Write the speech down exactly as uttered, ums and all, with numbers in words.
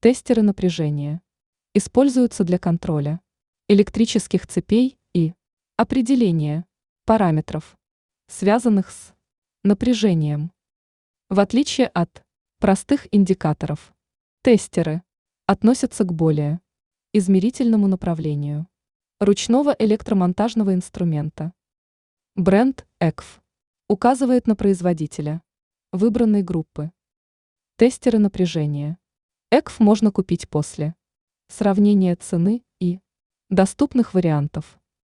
Тестеры напряжения используются для контроля электрических цепей и определения параметров, связанных с напряжением. В отличие от простых индикаторов, тестеры относятся к более измерительному направлению ручного электромонтажного инструмента. Бренд и си ви указывает на производителя выбранной группы. Тестеры напряжения и си ви можно купить после сравнения цены и доступных вариантов.